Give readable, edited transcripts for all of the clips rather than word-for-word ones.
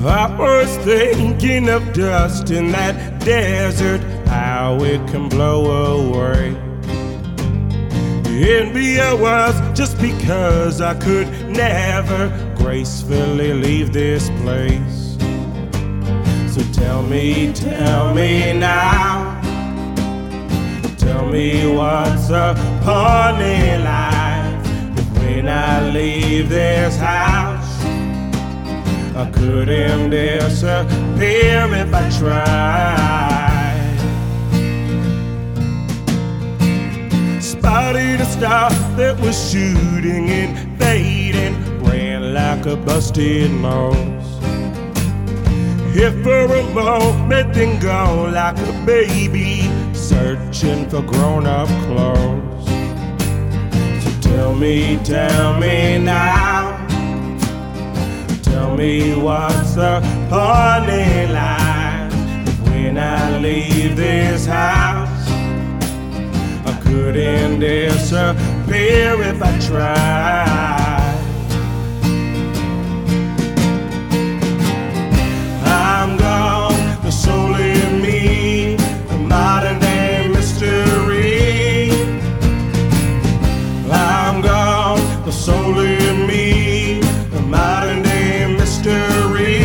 I was thinking of dust in that desert, how it can blow away. Envy I was just because I could never gracefully leave this place. So tell me now, tell me what's a party life if when I leave this house I couldn't disappear if I tried. Spotted a star that was shooting and fading, ran like a busted mouse. Here for a moment, then gone like a baby, searching for grown-up clothes. So tell me now, tell me what's the party like if when I leave this house I couldn't disappear if I tried. I'm gone, the soul in me, the modern day mystery. I'm gone, the soul in me, the modern day mystery.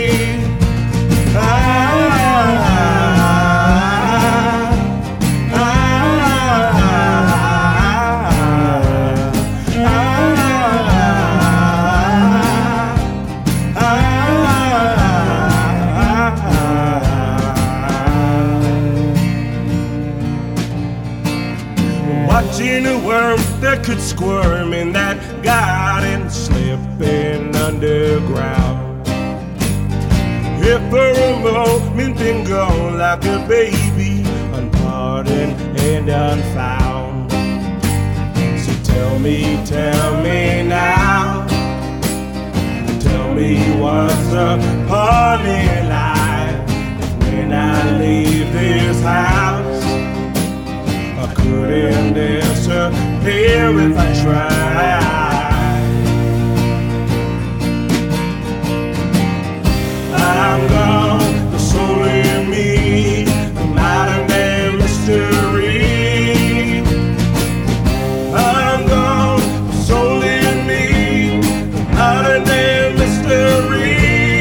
Watching a worm that could squirm in that garden, slipping underground. Here for a moment, then gone like a baby, unpardoned and unfound. So tell me now, tell me what's the party like if when I leave this house I couldn't disappear if I tried. I'm gone, the soul in me, the modern day mystery. I'm gone, the soul in me, the modern day mystery.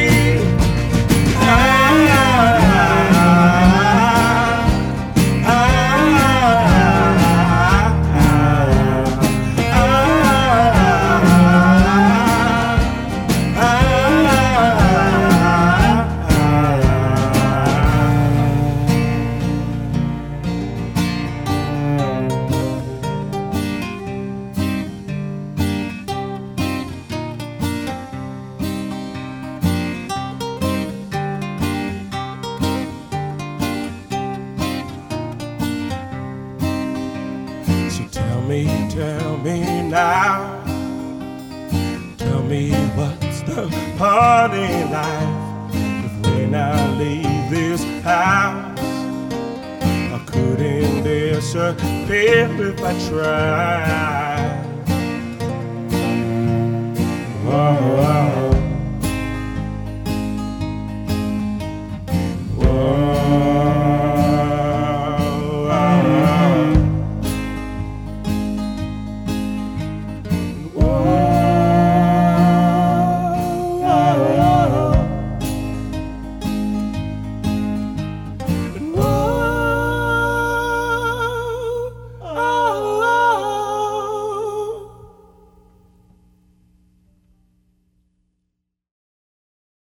Tell me now, tell me what's the party like if when I leave this house I couldn't disappear if I tried. Oh,